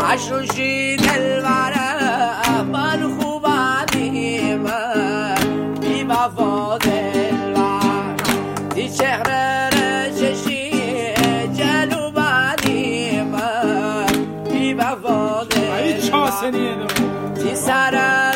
عشوشی دلوره من خوبانی من بی وفا دلوره دی چهره رششی جنوبانی من بی وفا دلوره دی سره